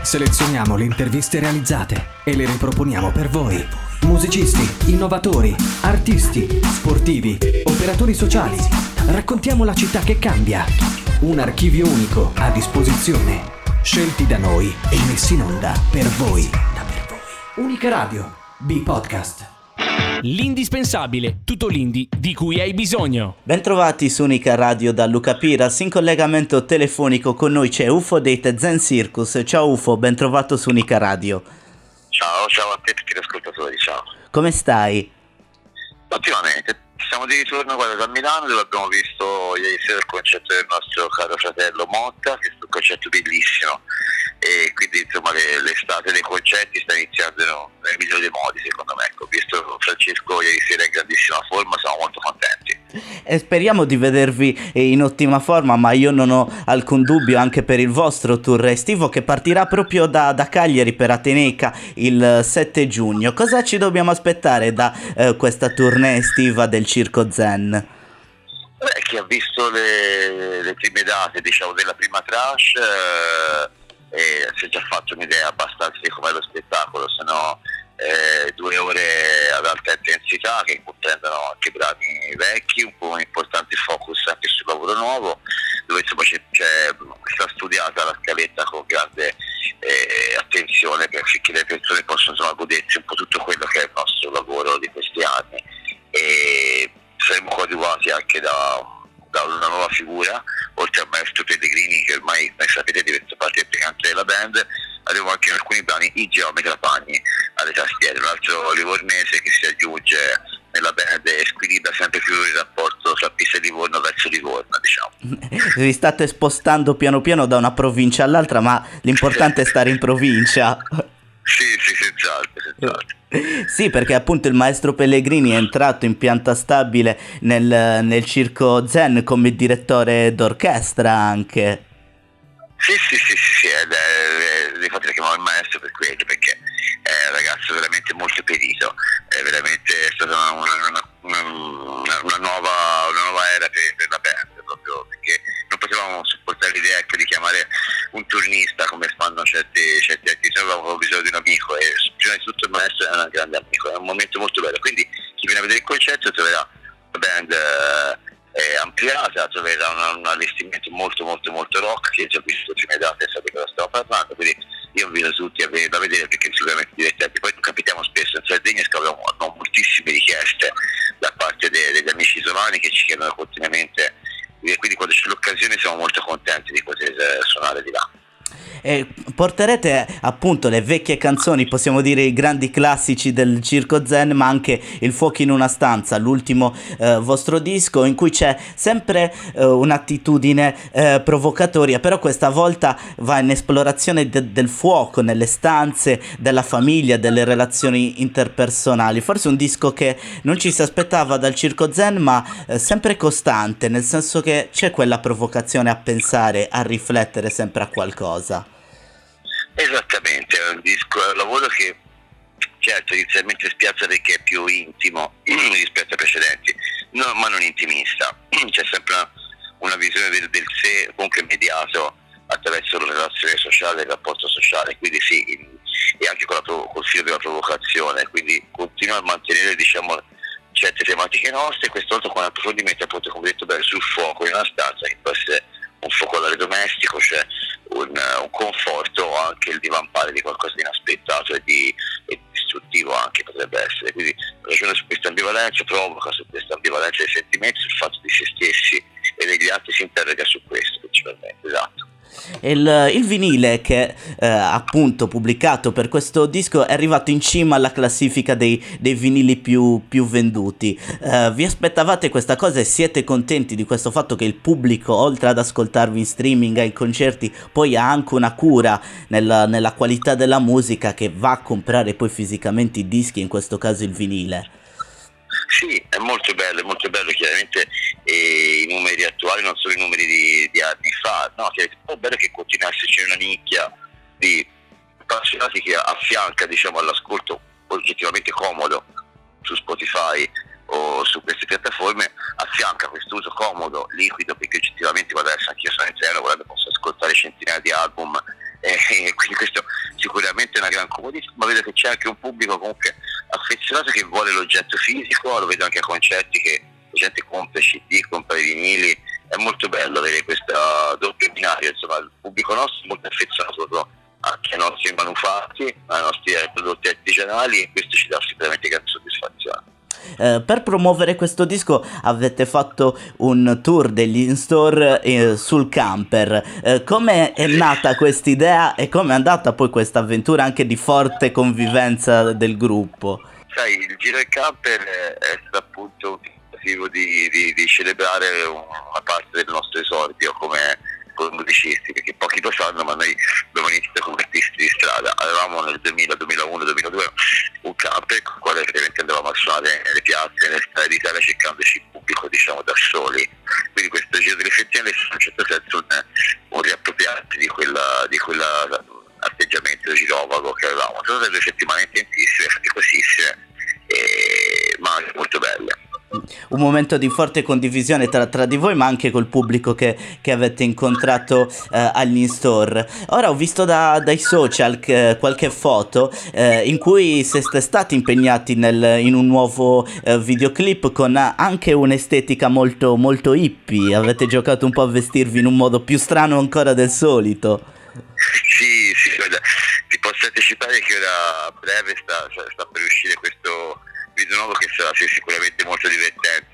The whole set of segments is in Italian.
Selezioniamo le interviste realizzate e le riproponiamo per voi. Musicisti, innovatori, artisti, sportivi, operatori sociali. Raccontiamo la città che cambia. Un archivio unico a disposizione. Scelti da noi e messi in onda per voi. Unica Radio, B-Podcast. L'indispensabile, tutto l'indie di cui hai bisogno. Bentrovati su Unica Radio da Luca Piras. In collegamento telefonico con noi c'è UFO dei Zen Circus. Ciao UFO, ben trovato su Unica Radio. Ciao a te e tutti gli ascoltatori, ciao. Come stai? Ottimamente, siamo di ritorno da Milano, dove abbiamo visto ieri sera il concerto del nostro caro fratello Motta, che è un concerto bellissimo, e quindi insomma l'estate dei concerti sta iniziando nel migliore dei modi, secondo me. Ho visto Francesco ieri sera in grandissima forma, siamo molto contenti. E speriamo di vedervi in ottima forma, ma io non ho alcun dubbio anche per il vostro tour estivo che partirà proprio da Cagliari per Ateneica il 7 giugno. Cosa ci dobbiamo aspettare da questa tournée estiva del Circo Zen? Chi ha visto le prime date, diciamo, della prima tranche si è già fatto un'idea abbastanza di com'è lo spettacolo. Sono 2 ore ad alta intensità che comprendono anche brani vecchi, un po' un importante focus anche sul lavoro nuovo, dove insomma c'è sta studiata la scaletta con grande attenzione perché le persone possano insomma godersi un po' tutto quello che è il nostro lavoro di questi anni, e saremo coadiuvati anche da una nuova figura, oltre al maestro Pellegrini, che ormai sapete diventa parte integrante della band. Avremo anche in alcuni brani i Geometra Pagni alle tastiere, un altro livornese che si aggiunge nella band e squilibra sempre più il rapporto tra Pisa e Livorno verso Livorno, diciamo. Vi state spostando piano piano da una provincia all'altra, ma l'importante è stare in provincia. Sì, senz'altro. Sì, perché appunto il maestro Pellegrini è entrato in pianta stabile nel Circo Zen come direttore d'orchestra anche. Sì, infatti lo chiamavo il maestro per quello, perché è un ragazzo veramente molto perito, è veramente stata una nuova era per la band, proprio perché non potevamo supportare l'idea di chiamare un turnista come fanno certi artisti. Noi avevamo bisogno di un amico, e prima di tutto il maestro è un grande amico, è un momento molto bello, quindi chi viene a vedere il concerto troverà una band ampliata, troverà un allestimento molto rock, che già visto le prime date, sapete cosa stiamo parlando, quindi io invito tutti a venire da vedere perché sicuramente divertenti. Poi capitiamo spesso in Sardegna e abbiamo moltissime richieste da parte degli amici isolani che ci chiedono continuamente, e quindi quando c'è l'occasione siamo molto contenti di poter suonare di là. E porterete appunto le vecchie canzoni, possiamo dire i grandi classici del Circo Zen, ma anche Il fuoco in una stanza, l'ultimo vostro disco, in cui c'è sempre un'attitudine provocatoria, però questa volta va in esplorazione del fuoco nelle stanze, della famiglia, delle relazioni interpersonali. Forse un disco che non ci si aspettava dal Circo Zen, ma sempre costante, nel senso che c'è quella provocazione a pensare, a riflettere sempre a qualcosa. Esattamente, è un disco, è un lavoro che certo inizialmente spiazza perché è più intimo rispetto ai precedenti, ma non intimista. C'è sempre una visione del sé comunque mediato attraverso la relazione sociale, il rapporto sociale, quindi sì, e anche col filo della provocazione, quindi continua a mantenere, diciamo, certe tematiche nostre, questa volta con un approfondimento, appunto, come detto bene, sul fuoco in una stanza, che può essere un focolare domestico, cioè un conforto, o anche il divampare di qualcosa di inaspettato e distruttivo anche potrebbe essere. Quindi ragiona su questa ambivalenza, provoca su questa ambivalenza dei sentimenti, sul fatto di se stessi e degli altri, si interroga su questo principalmente, esatto. Il vinile che appunto pubblicato per questo disco è arrivato in cima alla classifica dei vinili più venduti. Vi aspettavate questa cosa e siete contenti di questo fatto che il pubblico, oltre ad ascoltarvi in streaming ai concerti, poi ha anche una cura nella qualità della musica, che va a comprare poi fisicamente i dischi, in questo caso il vinile? Sì, è molto bello, chiaramente i numeri attuali non sono i numeri di anni fa, no, che è bello che continua a esserci una nicchia di appassionati che affianca, diciamo, all'ascolto oggettivamente comodo su Spotify o su queste piattaforme, affianca questo uso comodo, liquido, perché oggettivamente, guarda, adesso anche io sono in treno, guarda, posso ascoltare centinaia di album quindi questo sicuramente è una gran comodità, ma vedo che c'è anche un pubblico comunque affezionato che vuole l'oggetto fisico, lo vedo anche a concerti che la gente compra CD, compra i vinili, è molto bello avere questa doppia binaria, insomma il pubblico nostro è molto affezionato proprio anche ai nostri manufatti, ai nostri prodotti artigianali, e questo ci dà sicuramente grande soddisfazione. Per promuovere questo disco avete fatto un tour degli in-store sul camper. Come è nata questa idea e come è andata poi questa avventura anche di forte convivenza del gruppo? Sai, il Giro in Camper è stato appunto un tentativo di celebrare una parte del nostro esordio come musicisti, perché pochi lo sanno, ma noi abbiamo iniziato come artisti di strada. Avevamo nel 2000, 2001, 2002 un camper con il quale praticamente andavamo a suonare nelle piazze, nelle strade d'Italia, cercandoci il pubblico, diciamo, da soli. Quindi questo Giro delle Fettine è in un certo senso un riappropriarsi di quella atteggiamento girovago che avevamo. Sono state 2 settimane intensissime, faticosissime, ma anche molto belle. Un momento di forte condivisione tra di voi, ma anche col pubblico che avete incontrato agli in-store. Ora ho visto dai social qualche foto in cui siete stati impegnati in un nuovo videoclip con anche un'estetica molto, molto hippie. Avete giocato un po' a vestirvi in un modo più strano ancora del solito. Sì, guarda, ti posso anticipare che ora a breve sta per uscire questo video nuovo che sarà sicuramente molto divertente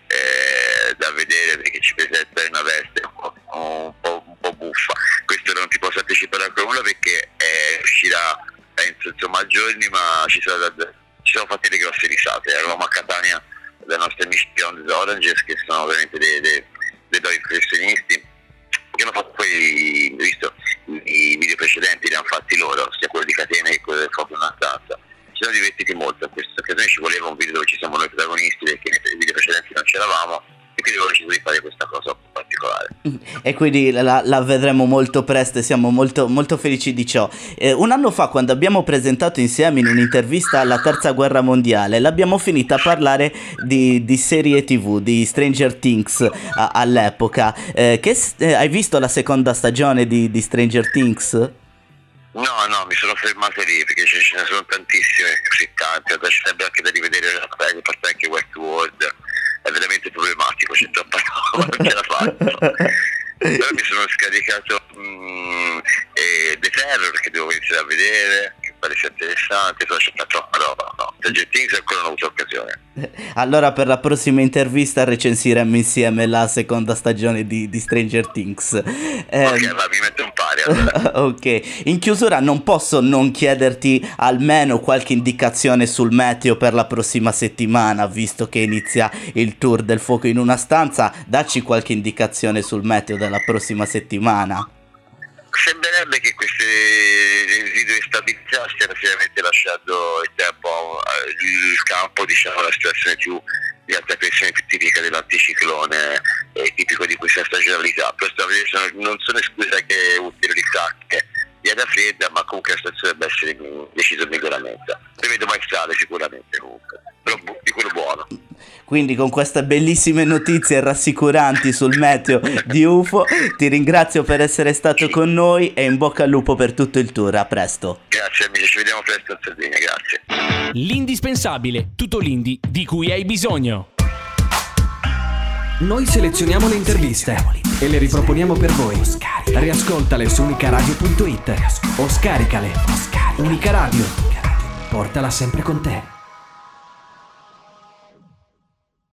da vedere, perché ci presenta in una veste un po' buffa. Questo non ti posso anticipare ancora nulla perché uscirà penso insomma a giorni, ma ci sono fatte delle grosse risate. Eravamo a Catania dai nostri amici Beyond the Oranges, che sono veramente dei professionisti, che hanno fatto poi, visto i video precedenti li hanno fatti loro, sia quello di Catena che quello del Fuoco in una stanza. Ci siamo divertiti molto a questa occasione, ci voleva un video dove ci siamo noi protagonisti, perché nei video precedenti non c'eravamo, e quindi avevo deciso di fare questa cosa un po' particolare. E quindi la vedremo molto presto e siamo molto, molto felici di ciò. Un anno fa, quando abbiamo presentato insieme in un'intervista alla Terza Guerra Mondiale, l'abbiamo finita a parlare di serie TV, di Stranger Things all'epoca. Hai visto la seconda stagione di Stranger Things? No, mi sono fermato lì perché ce ne sono tantissime, così tante, ci sarebbe anche da rivedere la parte anche Westworld, è veramente problematico, c'è troppa roba, non ce la faccio. Però mi sono scaricato The Terror, che devo iniziare a vedere, che pare sia interessante, però c'è troppa roba, no. Stranger Things ancora non ho avuto occasione. Allora per la prossima intervista recensiremo insieme la seconda stagione di Stranger Things. Ok, va, mi metto un pari allora. Ok, in chiusura non posso non chiederti almeno qualche indicazione sul meteo per la prossima settimana, visto che inizia il tour del Fuoco in una stanza. Dacci qualche indicazione sul meteo della prossima settimana. Sembrerebbe che queste residue stabilizzarsi hanno finalmente lasciato il tempo, il campo, diciamo, la situazione più di alta pressione più tipica dell'anticiclone, tipico di questa stagionalità. Non sono escluse anche ulteriori sacche di aria fredda, ma comunque la situazione deve essere in deciso miglioramento. Prevedo mai strade sicuramente comunque, però di quello buono. Quindi con queste bellissime notizie rassicuranti sul meteo di UFO ti ringrazio per essere stato con noi e in bocca al lupo per tutto il tour. A presto. Grazie amici, ci vediamo presto a Sardegna, grazie. L'indispensabile, tutto l'indie di cui hai bisogno. Noi selezioniamo le interviste e le riproponiamo per voi. Riascoltale su unicaradio.it o scaricale. Unica Radio, portala sempre con te.